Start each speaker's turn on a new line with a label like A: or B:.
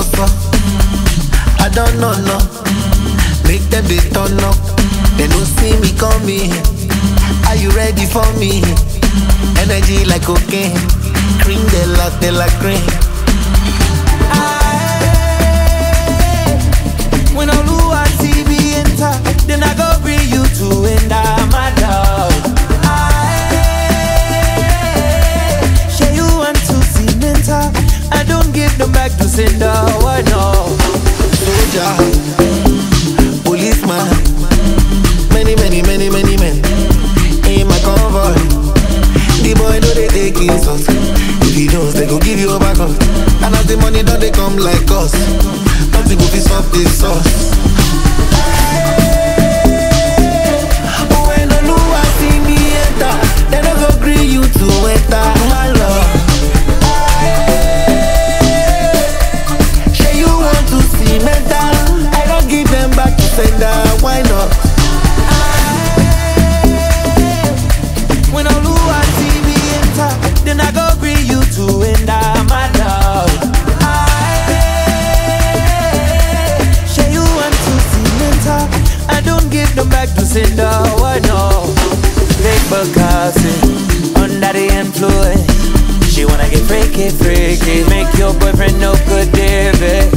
A: so. I don't know, no. Make them they turn up. They don't see me coming. Are you ready for me? Energy like cocaine. Cream de la cream.
B: When Oluwa see me enter, then I go bring you to enter my love. Share you want to see mental. I don't give them back to sender. Why no?
A: Soldier, policeman, many men in my convoy. The boy know they take insults. If he knows, they go give you a back up. And as the money don't they come like us. Nothing will be soft this sauce. When Oluwa see me enter, they don't go agree you to enter my love. Say you want to see mental, I don't give them back to sender. Why not?
B: When Oluwa see me enter, then I go bring you to enter my love. Share you want to see mental, I don't give them back to sender. Why no? Big Bukasi, under the influence. She wanna get freaky, make your boyfriend no good, David.